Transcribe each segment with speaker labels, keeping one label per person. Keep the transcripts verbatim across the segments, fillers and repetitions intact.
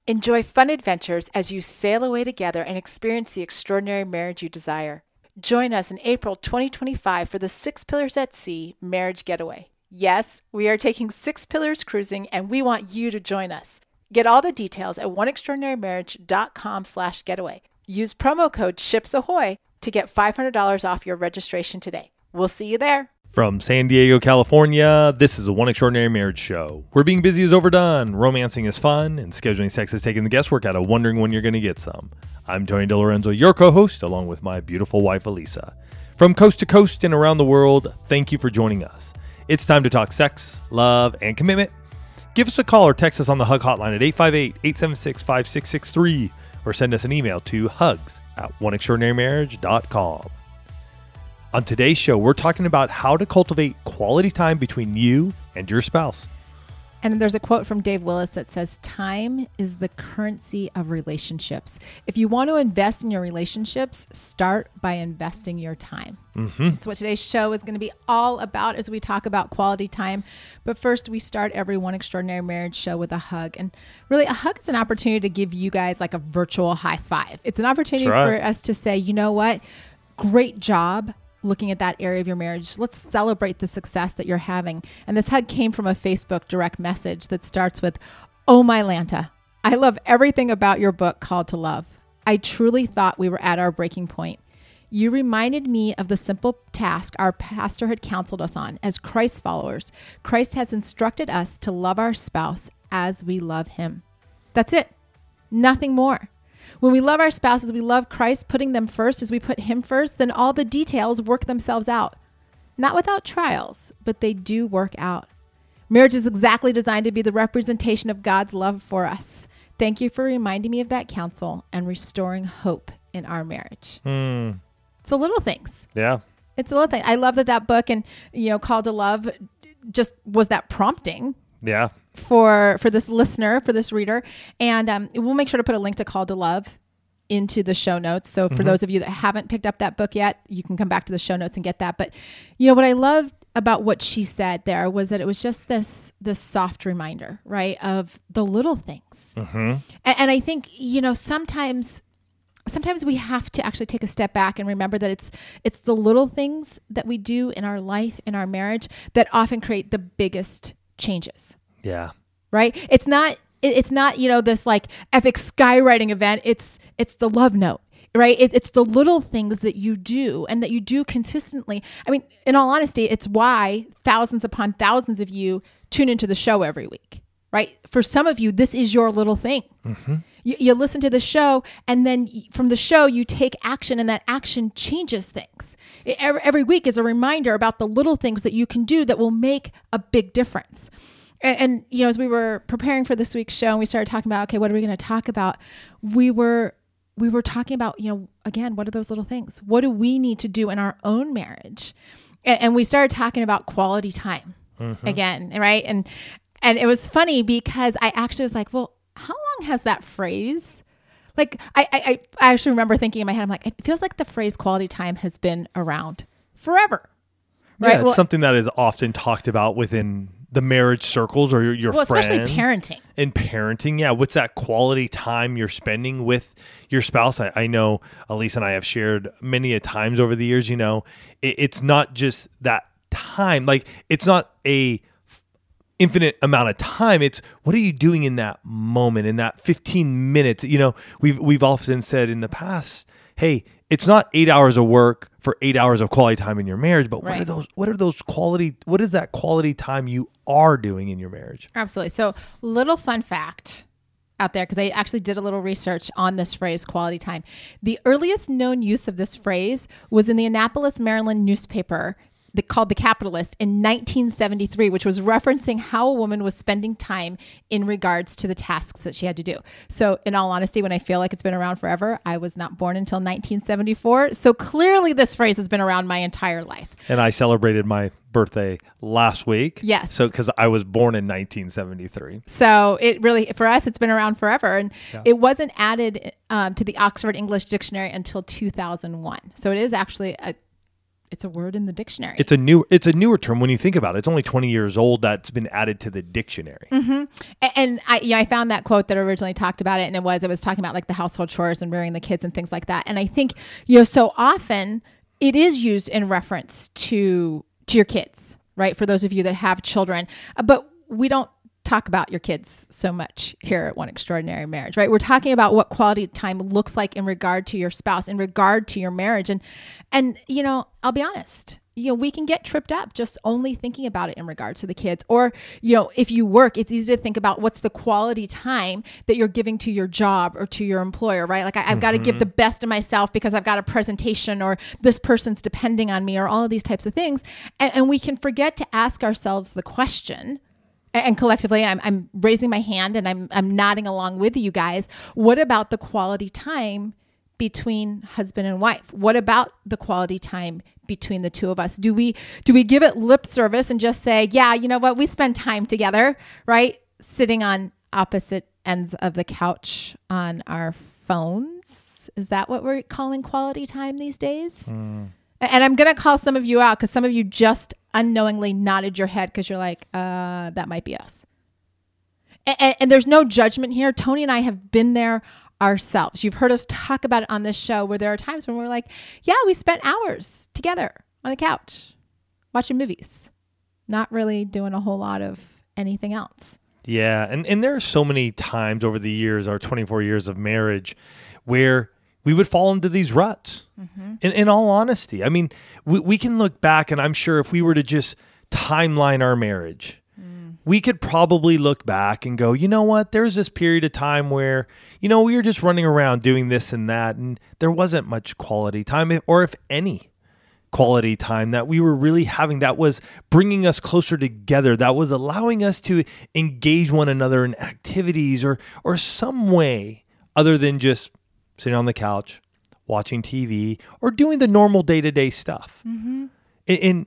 Speaker 1: Enjoy fun adventures as you sail away together and experience the extraordinary marriage you desire. Join us in April twenty twenty-five for the Six Pillars at Sea Marriage Getaway. Yes, we are taking Six Pillars cruising, and we want you to join us. Get all the details at oneextraordinarymarriage.com slash getaway. Use promo code SHIPSAHOY to get five hundred dollars off your registration today. We'll see you there.
Speaker 2: From San Diego, California, this is a One Extraordinary Marriage show. Where being busy is overdone, romancing is fun, and scheduling sex is taking the guesswork out of wondering when you're going to get some. I'm Tony DeLorenzo, your co-host, along with my beautiful wife, Elisa. From coast to coast and around the world, thank you for joining us. It's time to talk sex, love, and commitment. Give us a call or text us on the Hug hotline at eight five eight, eight seven six, five six six three or send us an email to hugs at one extraordinary marriage dot com. On today's show, we're talking about how to cultivate quality time between you and your spouse.
Speaker 1: And there's a quote from Dave Willis that says, time is the currency of relationships. If you want to invest in your relationships, start by investing your time. Mm-hmm. That's what today's show is going to be all about as we talk about quality time. But first, we start every One Extraordinary Marriage show with a hug. And really, a hug is an opportunity to give you guys like a virtual high five. It's an opportunity
Speaker 2: right.
Speaker 1: for us to say, you know what? Great job. Looking at that area of your marriage. Let's celebrate the success that you're having. And this hug came from a Facebook direct message that starts with, "Oh my Lanta, I love everything about your book, Called to Love. I truly thought we were at our breaking point. You reminded me of the simple task our pastor had counseled us on. As Christ followers, Christ has instructed us to love our spouse as we love him. That's it. Nothing more. When we love our spouses, we love Christ, putting them first as we put him first, then all the details work themselves out. Not without trials, but they do work out. Marriage is exactly designed to be the representation of God's love for us. Thank you for reminding me of that counsel and restoring hope in our marriage."
Speaker 2: Mm.
Speaker 1: It's the little things.
Speaker 2: Yeah.
Speaker 1: It's a little thing. I love that that book and, you know, Called to Love just was that prompting.
Speaker 2: Yeah.
Speaker 1: for for this listener, for this reader. And um, we'll make sure to put a link to Called to Love into the show notes. So for mm-hmm. those of you that haven't picked up that book yet, you can come back to the show notes and get that. But, you know, what I loved about what she said there was that it was just this this soft reminder, right, of the little things. Mm-hmm. And, and I think, you know, sometimes... Sometimes we have to actually take a step back and remember that it's it's the little things that we do in our life, in our marriage, that often create the biggest changes.
Speaker 2: Yeah.
Speaker 1: Right? It's not it, it's not, you know, this like epic skywriting event. It's it's the love note, right? It, it's the little things that you do and that you do consistently. I mean, in all honesty, it's why thousands upon thousands of you tune into the show every week, right? For some of you, this is your little thing. Mm-hmm. You, you listen to the show, and then from the show, you take action, and that action changes things. It, every, every week is a reminder about the little things that you can do that will make a big difference. And, and you know, as we were preparing for this week's show, and we started talking about, okay, what are we going to talk about? We were we were talking about, you know, again, what are those little things? What do we need to do in our own marriage? And, and we started talking about quality time mm-hmm. again, right? And and it was funny because I actually was like, well, how long has that phrase? Like, I, I, I actually remember thinking in my head, I'm like, it feels like the phrase quality time has been around forever. Right?
Speaker 2: Yeah, it's
Speaker 1: well,
Speaker 2: something that is often talked about within the marriage circles or your, your
Speaker 1: well,
Speaker 2: friends.
Speaker 1: Especially parenting.
Speaker 2: And parenting, yeah. What's that quality time you're spending with your spouse? I, I know Elise and I have shared many a times over the years, you know, it, it's not just that time. Like, it's not a infinite amount of time. It's what are you doing in that moment, in that fifteen minutes? You know, we've we've often said in the past, hey, it's not eight hours of work for eight hours of quality time in your marriage, but
Speaker 1: right.
Speaker 2: what are those what are those quality what is that quality time you are doing in your marriage?
Speaker 1: Absolutely. So, little fun fact out there, because I actually did a little research on this phrase, quality time. The earliest known use of this phrase was in the Annapolis, Maryland newspaper The, called The Capitalist in nineteen seventy-three, which was referencing how a woman was spending time in regards to the tasks that she had to do. So in all honesty, when I feel like it's been around forever, I was not born until nineteen seventy-four. So clearly this phrase has been around my entire life.
Speaker 2: And I celebrated my birthday last week.
Speaker 1: Yes.
Speaker 2: So because I was born in nineteen seventy-three.
Speaker 1: So it really, for us, it's been around forever. And
Speaker 2: yeah.
Speaker 1: it wasn't added um, to the Oxford English Dictionary until two thousand one. So it is actually a It's a word in the dictionary.
Speaker 2: It's a new, it's a newer term when you think about it. It's only twenty years old that's been added to the dictionary.
Speaker 1: Mm-hmm. And I, yeah, I found that quote that originally talked about it, and it was, it was talking about like the household chores and rearing the kids and things like that. And I think, you know, so often it is used in reference to, to your kids, right? For those of you that have children, uh, but we don't talk about your kids so much here at One Extraordinary Marriage, right? We're talking about what quality time looks like in regard to your spouse, in regard to your marriage. And, and, you know, I'll be honest, you know, we can get tripped up just only thinking about it in regard to the kids. Or, you know, if you work, it's easy to think about what's the quality time that you're giving to your job or to your employer, right? Like I, I've mm-hmm. got to give the best of myself because I've got a presentation, or this person's depending on me, or all of these types of things. And, and we can forget to ask ourselves the question, and collectively, I'm, I'm raising my hand and I'm, I'm nodding along with you guys. What about the quality time between husband and wife? What about the quality time between the two of us? Do we, do we give it lip service and just say, yeah, you know what? We spend time together, right? Sitting on opposite ends of the couch on our phones. Is that what we're calling quality time these days? Mm. And I'm going to call some of you out because some of you just unknowingly nodded your head because you're like, uh, that might be us. And, and, and there's no judgment here. Tony and I have been there ourselves. You've heard us talk about it on this show where there are times when we're like, yeah, we spent hours together on the couch watching movies, not really doing a whole lot of anything else.
Speaker 2: Yeah. And, and there are so many times over the years, our twenty-four years of marriage, where we would fall into these ruts. Mm-hmm. In, in all honesty, I mean, we, we can look back, and I'm sure if we were to just timeline our marriage, mm. we could probably look back and go, you know what, there's this period of time where, you know, we were just running around doing this and that, and there wasn't much quality time, or if any quality time that we were really having that was bringing us closer together, that was allowing us to engage one another in activities or or some way other than just sitting on the couch, watching T V, or doing the normal day-to-day stuff. Mm-hmm. And,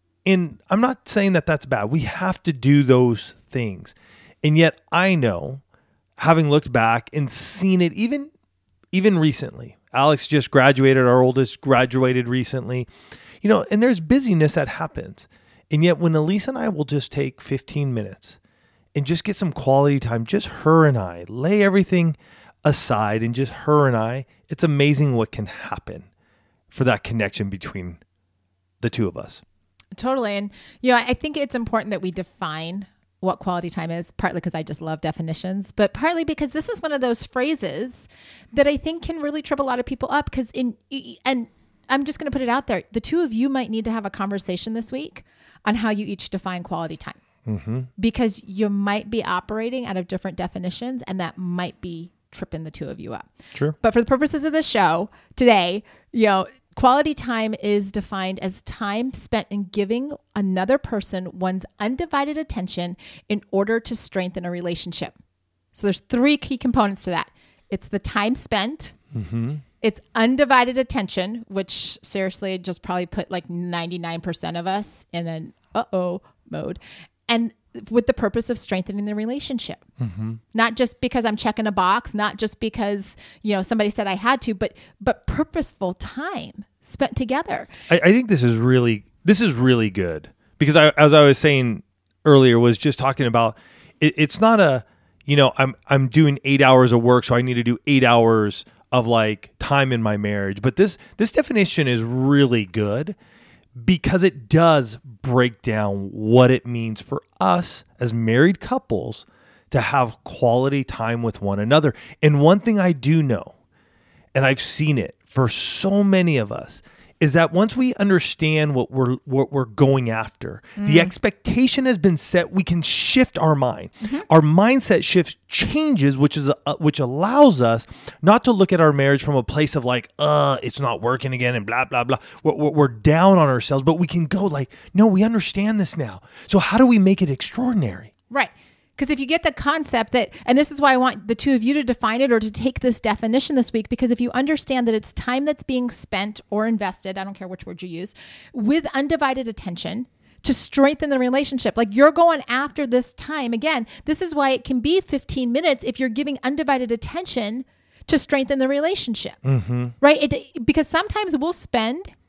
Speaker 2: and I'm not saying that that's bad. We have to do those things. And yet I know, having looked back and seen it even, even recently, Alex just graduated, our oldest graduated recently, you know, and there's busyness that happens. And yet when Elise and I will just take fifteen minutes and just get some quality time, just her and I, lay everything aside and just her and I, it's amazing what can happen for that connection between the two of us.
Speaker 1: Totally. And, you know, I think it's important that we define what quality time is, partly because I just love definitions, but partly because this is one of those phrases that I think can really trip a lot of people up because in, and I'm just going to put it out there. The two of you might need to have a conversation this week on how you each define quality time, mm-hmm. because you might be operating out of different definitions, and that might be tripping the two of you up.
Speaker 2: Sure.
Speaker 1: But for the purposes of this show today, you know, quality time is defined as time spent in giving another person one's undivided attention in order to strengthen a relationship. So there's three key components to that. It's the time spent. Mm-hmm. It's undivided attention, which seriously just probably put like ninety-nine percent of us in an uh-oh mode. And with the purpose of strengthening the relationship. Mm-hmm. Not just because I'm checking a box, not just because, you know, somebody said I had to, but but purposeful time spent together.
Speaker 2: I, I think this is really this is really good because I, as I was saying earlier, was just talking about it, it's not a, you know, I'm I'm doing eight hours of work, so I need to do eight hours of like time in my marriage. But this this definition is really good because it does break down what it means for us as married couples to have quality time with one another. And one thing I do know, and I've seen it for so many of us, is that once we understand what we're what we're going after, mm. the expectation has been set. We can shift our mind. Mm-hmm. Our mindset shifts, changes, which is uh, which allows us not to look at our marriage from a place of like, uh, it's not working again, and blah blah blah. We're, we're down on ourselves, but we can go like, no, we understand this now. So how do we make it extraordinary?
Speaker 1: Right. Because if you get the concept that, and this is why I want the two of you to define it or to take this definition this week, because if you understand that it's time that's being spent or invested, I don't care which word you use, with undivided attention to strengthen the relationship, like you're going after this time. Again, this is why it can be fifteen minutes if you're giving undivided attention to strengthen the relationship, mm-hmm. right? It, because sometimes we'll spend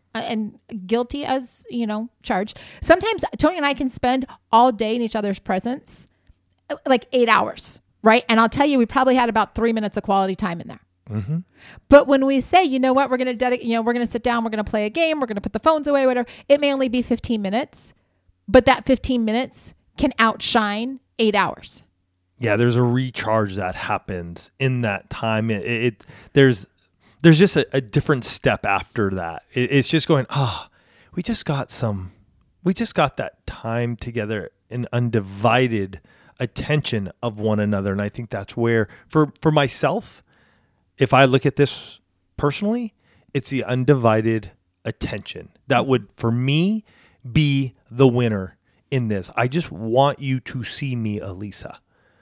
Speaker 1: and guilty as, you know, charged. Sometimes Tony and I can spend all day in each other's presence, like eight hours, right? And I'll tell you, we probably had about three minutes of quality time in there.
Speaker 2: Mm-hmm.
Speaker 1: But when we say, you know what, we're going to dedicate, you know, we're going to sit down, we're going to play a game, we're going to put the phones away, whatever. It may only be fifteen minutes, but that fifteen minutes can outshine eight hours.
Speaker 2: Yeah, there's a recharge that happens in that time. It, it there's there's just a, a different step after that. It, it's just going, ah, oh, we just got some, we just got that time together in undivided attention of one another. And I think that's where, for, for myself, if I look at this personally, it's the undivided attention that would, for me, be the winner in this. I just want you to see me, Elisa.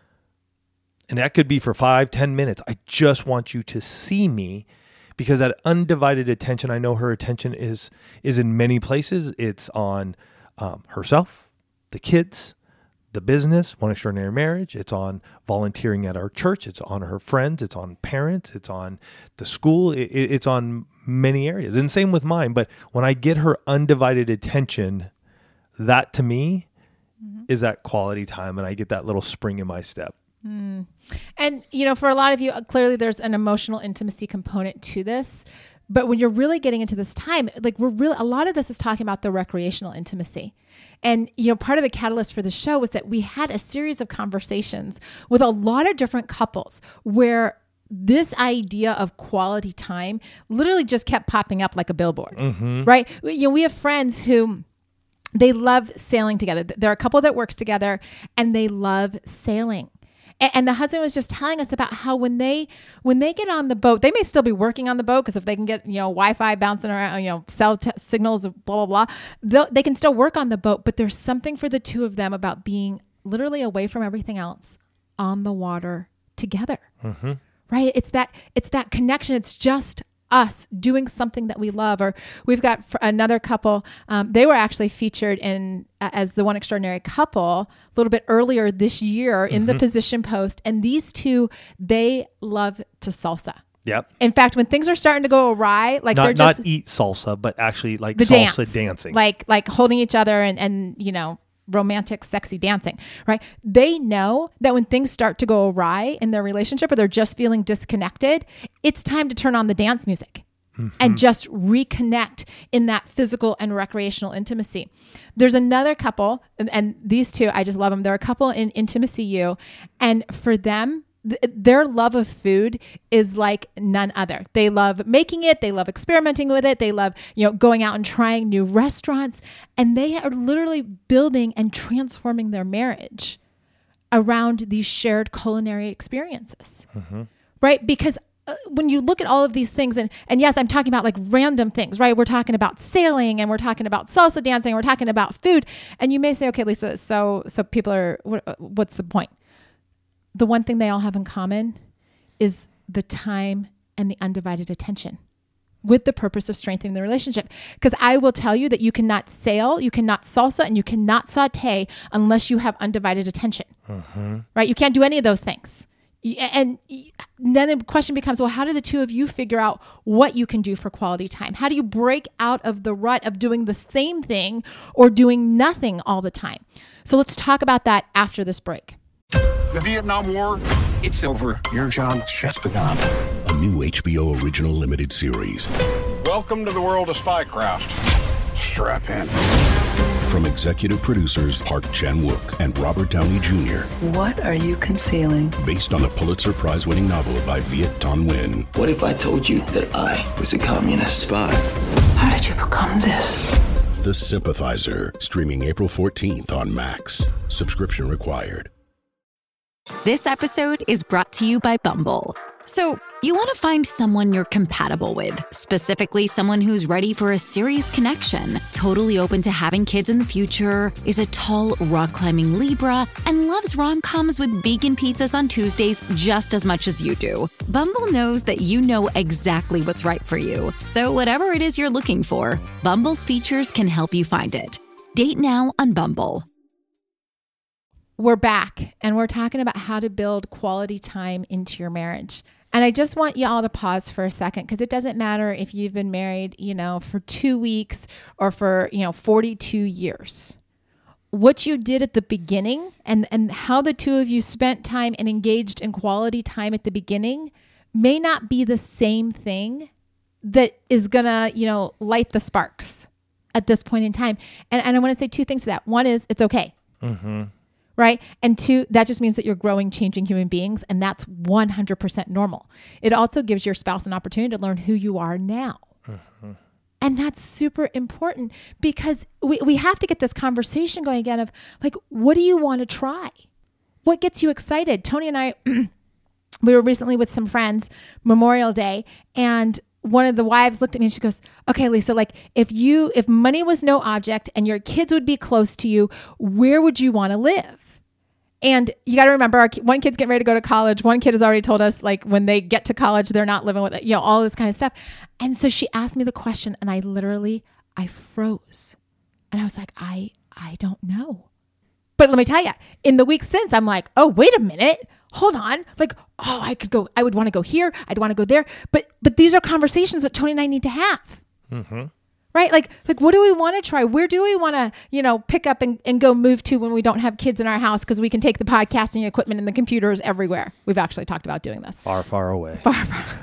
Speaker 2: And that could be for five, ten minutes. I just want you to see me, because that undivided attention, I know her attention is is in many places. It's on um, herself, the kids, the business, One Extraordinary Marriage. It's on volunteering at our church. It's on her friends. It's on parents. It's on the school. It, it's on many areas. And same with mine. But when I get her undivided attention, that to me mm-hmm. is that quality time. And I get that little spring in my step.
Speaker 1: Mm. And, you know, for a lot of you, clearly there's an emotional intimacy component to this. But when you're really getting into this time, like we're really, a lot of this is talking about the recreational intimacy. And, you know, part of the catalyst for the show was that we had a series of conversations with a lot of different couples where this idea of quality time literally just kept popping up like a billboard, mm-hmm. right? You know, we have friends who they love sailing together. There are a couple that works together and they love sailing. And the husband was just telling us about how when they when they get on the boat, they may still be working on the boat, because if they can get, you know, Wi-Fi bouncing around, you know, cell t- signals, blah, blah, blah, they can still work on the boat. But there's something for the two of them about being literally away from everything else on the water together, mm-hmm. right? It's that it's that connection. It's just us doing something that we love. Or we've got another couple. Um, they were actually featured in uh, as the One Extraordinary Couple a little bit earlier this year in mm-hmm. the Position Post. And these two, they love to salsa.
Speaker 2: Yep.
Speaker 1: In fact, when things are starting to go awry, like
Speaker 2: not,
Speaker 1: they're just
Speaker 2: not eat salsa, but actually like
Speaker 1: the
Speaker 2: salsa
Speaker 1: dance,
Speaker 2: dancing,
Speaker 1: like like holding each other and and you know. romantic, sexy dancing, right? They know that when things start to go awry in their relationship, or they're just feeling disconnected, it's time to turn on the dance music mm-hmm. and just reconnect in that physical and recreational intimacy. There's another couple, and, and these two, I just love them. They're a couple in Intimacy U, and for them, their love of food is like none other. They love making it. They love experimenting with it. They love, you know, going out and trying new restaurants, and they are literally building and transforming their marriage around these shared culinary experiences, mm-hmm. right? Because uh, when you look at all of these things, and, and yes, I'm talking about like random things, right? We're talking about sailing, and we're talking about salsa dancing, and we're talking about food. And you may say, okay, Lisa, so, so people are, what, what's the point? The one thing they all have in common is the time and the undivided attention, with the purpose of strengthening the relationship. Because I will tell you that you cannot sail, you cannot salsa, and you cannot saute unless you have undivided attention, mm-hmm. right? You can't do any of those things. And then the question becomes, well, how do the two of you figure out what you can do for quality time? How do you break out of the rut of doing the same thing or doing nothing all the time? So let's talk about that after this break.
Speaker 3: The Vietnam War, it's over. Your job's just begun.
Speaker 4: A new H B O original limited series.
Speaker 3: Welcome to the world of Spycraft. Strap in.
Speaker 4: From executive producers Park Chan-wook and Robert Downey Junior
Speaker 5: What are you concealing?
Speaker 4: Based on the Pulitzer Prize-winning novel by Viet Thanh Nguyen.
Speaker 6: What if I told you that I was a communist spy?
Speaker 5: How did you become this?
Speaker 4: The Sympathizer. Streaming April fourteenth on Max. Subscription required.
Speaker 7: This episode is brought to you by Bumble. So, you want to find someone you're compatible with, specifically someone who's ready for a serious connection, totally open to having kids in the future, is a tall, rock-climbing Libra, and loves rom-coms with vegan pizzas on Tuesdays just as much as you do. Bumble knows that you know exactly what's right for you. So whatever it is you're looking for, Bumble's features can help you find it. Date now on Bumble.
Speaker 1: We're back, and we're talking about how to build quality time into your marriage. And I just want you all to pause for a second, because it doesn't matter if you've been married, you know, for two weeks or for, you know, forty-two years. What you did at the beginning and, and how the two of you spent time and engaged in quality time at the beginning may not be the same thing that is going to, you know, light the sparks at this point in time. And, and I want to say two things to that. One is it's okay.
Speaker 2: Mm-hmm.
Speaker 1: Right. And two, that just means that you're growing, changing human beings. And that's one hundred percent normal. It also gives your spouse an opportunity to learn who you are now. Mm-hmm. And that's super important, because we, we have to get this conversation going again of like, what do you want to try? What gets you excited? Tony and I, we were recently with some friends, Memorial Day, and one of the wives looked at me and she goes, okay, Lisa, like if you, if money was no object and your kids would be close to you, where would you want to live? And you got to remember, our one kid's getting ready to go to college. One kid has already told us, like, when they get to college, they're not living with it, you know, all this kind of stuff. And so she asked me the question, and I literally, I froze. And I was like, I, I don't know. But let me tell you, in the weeks since, I'm like, oh, wait a minute, hold on. Like, oh, I could go, I would want to go here. I'd want to go there. But, but these are conversations that Tony and I need to have. Mm-hmm. Right? Like, like, what do we want to try? Where do we want to, you know, pick up and, and go move to when we don't have kids in our house, because we can take the podcasting equipment and the computers everywhere? We've actually talked about doing this.
Speaker 2: Far, far away.
Speaker 1: Far, far.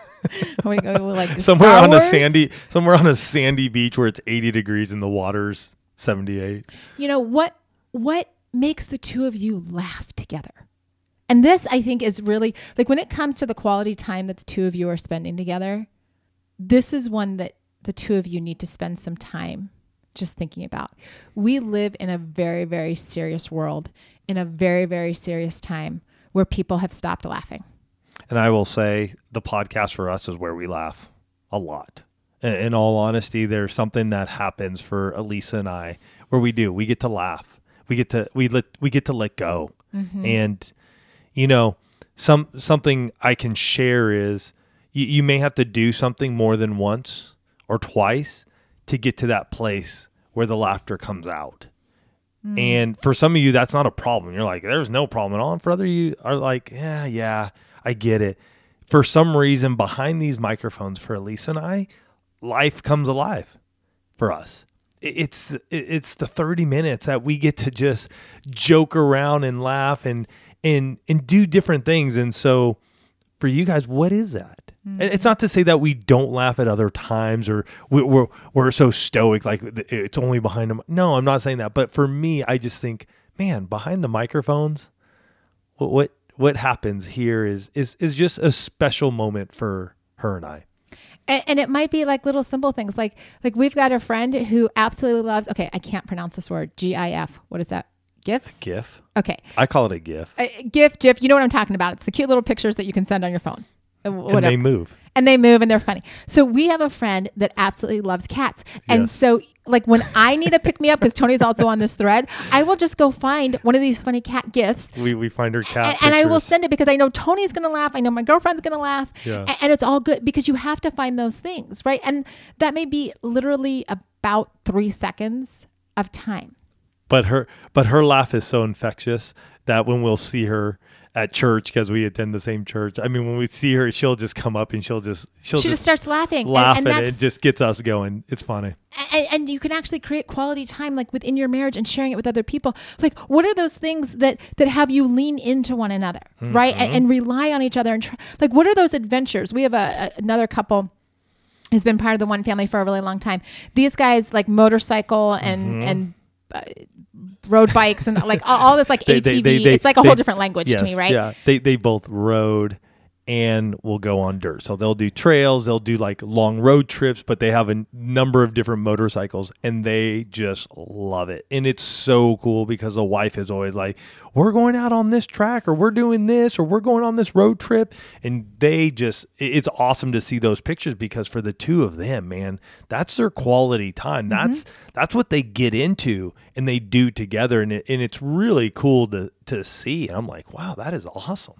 Speaker 1: we go like
Speaker 2: somewhere
Speaker 1: Star
Speaker 2: on
Speaker 1: Wars?
Speaker 2: a sandy, somewhere on a sandy beach where it's eighty degrees and the water's seventy-eight.
Speaker 1: You know what? What makes the two of you laugh together? And this, I think, is really like when it comes to the quality time that the two of you are spending together. This is one that the two of you need to spend some time just thinking about. We live in a very, very serious world, in a very, very serious time where people have stopped laughing.
Speaker 2: And I will say the podcast for us is where we laugh a lot. In, in all honesty, there's something that happens for Elisa and I where we do. We get to laugh. We get to we let we get to let go. Mm-hmm. And you know, some something I can share is you, you may have to do something more than once or twice to get to that place where the laughter comes out. Mm. And for some of you, that's not a problem. You're like, there's no problem at all. And for other you are like, yeah, yeah, I get it. For some reason, behind these microphones for Elisa and I, life comes alive for us. It's it's the thirty minutes that we get to just joke around and laugh and and and do different things. And so for you guys, what is that? Mm-hmm. It's not to say that we don't laugh at other times or we, we're we're so stoic like it's only behind them. No, I'm not saying that. But for me, I just think, man, behind the microphones, what what, what happens here is is is just a special moment for her and I.
Speaker 1: And, and it might be like little simple things. Like like we've got a friend who absolutely loves, okay, I can't pronounce this word, G I F. What is that? GIFs?
Speaker 2: GIF.
Speaker 1: Okay.
Speaker 2: I call it a GIF.
Speaker 1: A GIF, GIF. You know what I'm talking about. It's the cute little pictures that you can send on your phone. Whatever.
Speaker 2: And they move.
Speaker 1: And they move and they're funny. So we have a friend that absolutely loves cats. And
Speaker 2: Yes.
Speaker 1: so like when I need to pick me up, because Tony's also on this thread, I will just go find one of these funny cat GIFs.
Speaker 2: We we find her cat
Speaker 1: And, and I will
Speaker 2: pictures.
Speaker 1: send it because I know Tony's going to laugh. I know my girlfriend's going to laugh.
Speaker 2: Yeah.
Speaker 1: And, and it's all good because you have to find those things, right? And that may be literally about three seconds of time.
Speaker 2: But her but her laugh is so infectious that when we'll see her at church, because we attend the same church, I mean, when we see her, she'll just come up and she'll just she'll
Speaker 1: She just starts laughing. And-
Speaker 2: laugh
Speaker 1: and
Speaker 2: and,
Speaker 1: that's-
Speaker 2: it just gets us going. It's funny.
Speaker 1: And, and you can actually create quality time like within your marriage and sharing it with other people. Like, what are those things that that have you lean into one another, mm-hmm. right? And, and rely on each other. And try, like, what are those adventures? We have a, a another couple who's been part of the One Family for a really long time. These guys like motorcycle and
Speaker 2: Mm-hmm.
Speaker 1: and uh, road bikes and like all, all this like
Speaker 2: They-
Speaker 1: A T V.
Speaker 2: they- they- they-
Speaker 1: it's like a
Speaker 2: they-
Speaker 1: whole different language
Speaker 2: yes,
Speaker 1: to me, right?
Speaker 2: Yeah, they they both rode and will go on dirt. So they'll do trails, they'll do like long road trips, but they have a number of different motorcycles and they just love it. And it's so cool because the wife is always like, we're going out on this track or we're doing this or we're going on this road trip. And they just, it's awesome to see those pictures because for the two of them, man, that's their quality time. That's, mm-hmm. that's what they get into and they do together. And it, and it's really cool to, to see. And I'm like, wow, that is awesome.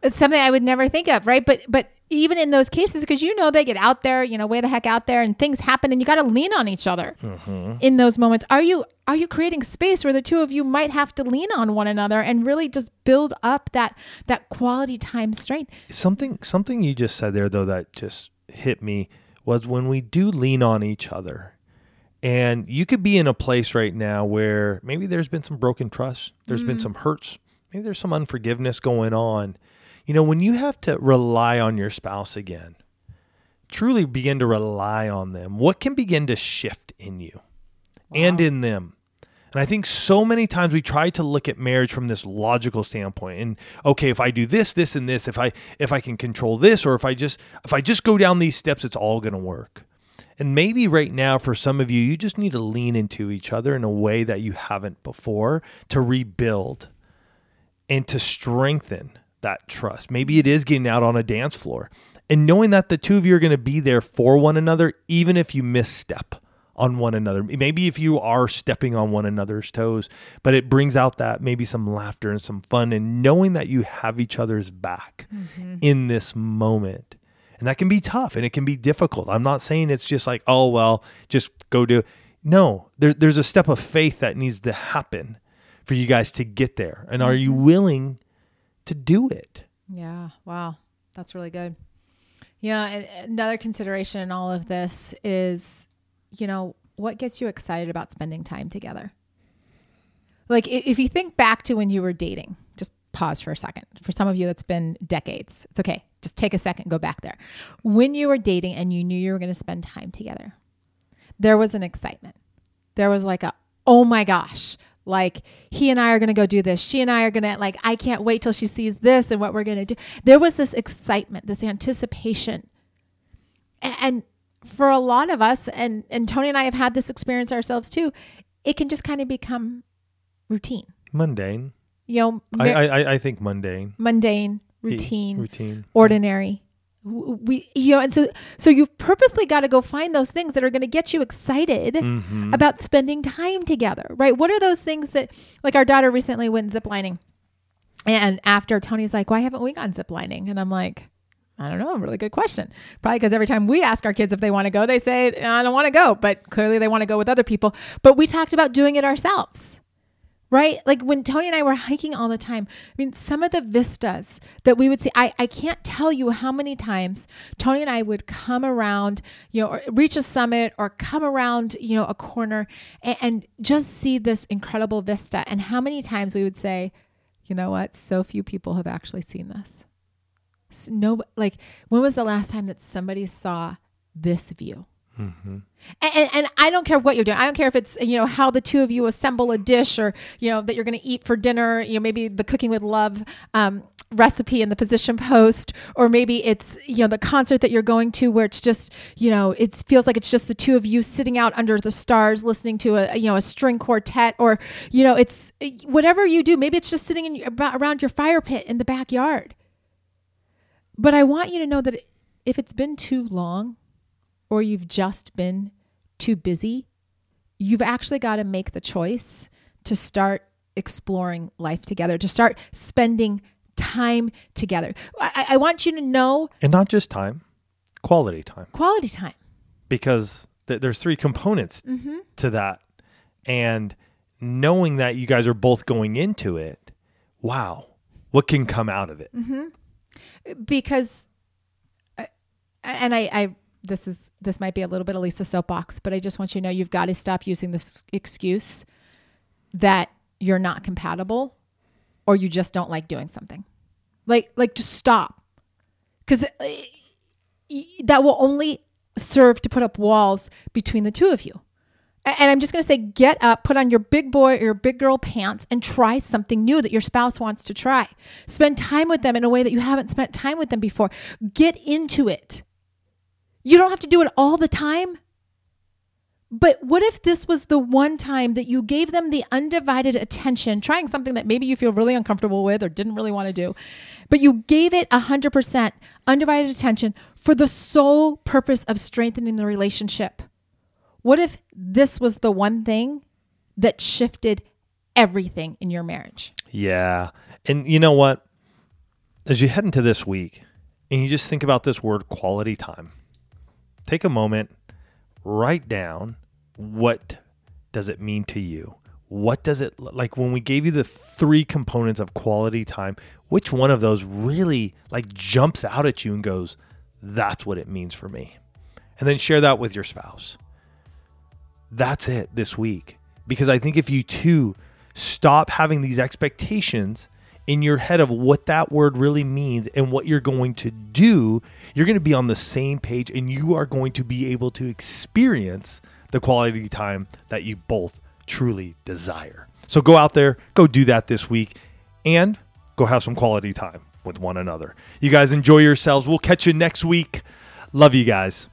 Speaker 1: It's something I would never think of, right? But but even in those cases, because you know they get out there, you know, way the heck out there, and things happen, and you got to lean on each other
Speaker 2: Mm-hmm.
Speaker 1: in those moments. Are you are you creating space where the two of you might have to lean on one another and really just build up that that quality time strength?
Speaker 2: Something something you just said there, though, that just hit me was when we do lean on each other. And you could be in a place right now where maybe there's been some broken trust. There's
Speaker 1: Mm-hmm.
Speaker 2: been some hurts. Maybe there's some unforgiveness going on. You know, when you have to rely on your spouse again, truly begin to rely on them, what can begin to shift in you and in them? And I think so many times we try to look at marriage from this logical standpoint. And okay, if I do this, this, and this, if I if I can control this, or if I just if I just go down these steps, it's all going to work. And maybe right now, for some of you, you just need to lean into each other in a way that you haven't before to rebuild and to strengthen that trust. Maybe it is getting out on a dance floor and knowing that the two of you are going to be there for one another, even if you misstep on one another. Maybe if you are stepping on one another's toes, but it brings out that maybe some laughter and some fun, and knowing that you have each other's back mm-hmm. in this moment. And that can be tough and it can be difficult. I'm not saying it's just like, oh, well, just go do it. No, there, there's a step of faith that needs to happen for you guys to get there. And are you willing to do it?
Speaker 1: Yeah. Wow. That's really good. Yeah. And another consideration in all of this is, you know, what gets you excited about spending time together? Like if you think back to when you were dating, just pause for a second. For some of you, that's been decades. It's okay. Just take a second, go back there. When you were dating and you knew you were going to spend time together, there was an excitement. There was like a, oh my gosh, like he and I are going to go do this. She and I are going to, like, I can't wait till she sees this and what we're going to do. There was this excitement, this anticipation. And for a lot of us, and, and Tony and I have had this experience ourselves too, it can just kind of become routine.
Speaker 2: Mundane.
Speaker 1: You know,
Speaker 2: I, I, I think mundane.
Speaker 1: Mundane, routine,
Speaker 2: routine,
Speaker 1: ordinary. We, you know, and so, so you've purposely got to go find those things that are going to get you excited mm-hmm. about spending time together, right? What are those things that, like our daughter recently went ziplining, and after Tony's like, why haven't we gone ziplining? And I'm like, I don't know. A really good question. Probably because every time we ask our kids if they want to go, they say, I don't want to go, but clearly they want to go with other people. But we talked about doing it ourselves. Right? Like when Tony and I were hiking all the time, I mean, some of the vistas that we would see, I, I can't tell you how many times Tony and I would come around, you know, or reach a summit or come around, you know, a corner and, and just see this incredible vista. And how many times we would say, you know what? So few people have actually seen this. So no, like when was the last time that somebody saw this view? Mm-hmm. And, and, and I don't care what you're doing. I don't care if it's, you know, how the two of you assemble a dish, or, you know, that you're going to eat for dinner, you know, maybe the Cooking with Love um, recipe in the Position Post, or maybe it's, you know, the concert that you're going to where it's just, you know, it feels like it's just the two of you sitting out under the stars listening to a, you know, a string quartet, or, you know, it's whatever you do. Maybe it's just sitting in your, around your fire pit in the backyard. But I want you to know that if it's been too long, or you've just been too busy, you've actually got to make the choice to start exploring life together, to start spending time together. I, I want you to know.
Speaker 2: And not just time, quality time.
Speaker 1: Quality time.
Speaker 2: Because th- there's three components mm-hmm. to that. And knowing that you guys are both going into it, wow, what can come out of it?
Speaker 1: Mm-hmm. Because, uh, and I, I, this is, this might be a little bit of Lisa soapbox, but I just want you to know you've got to stop using this excuse that you're not compatible or you just don't like doing something. Like, like just stop. Because that will only serve to put up walls between the two of you. And I'm just going to say, get up, put on your big boy or your big girl pants and try something new that your spouse wants to try. Spend time with them in a way that you haven't spent time with them before. Get into it. You don't have to do it all the time. But what if this was the one time that you gave them the undivided attention, trying something that maybe you feel really uncomfortable with or didn't really want to do, but you gave it one hundred percent undivided attention for the sole purpose of strengthening the relationship? What if this was the one thing that shifted everything in your marriage?
Speaker 2: Yeah. And you know what? as you head into this week and you just think about this word quality time, take a moment, write down, what does it mean to you? What does it like when we gave you the three components of quality time? Which one of those really like jumps out at you and goes, that's what it means for me? And then share that with your spouse. That's it this week. Because I think if you two stop having these expectations in your head of what that word really means and what you're going to do, you're going to be on the same page and you are going to be able to experience the quality time that you both truly desire. So go out there, go do that this week, and go have some quality time with one another. You guys enjoy yourselves. We'll catch you next week. Love you guys.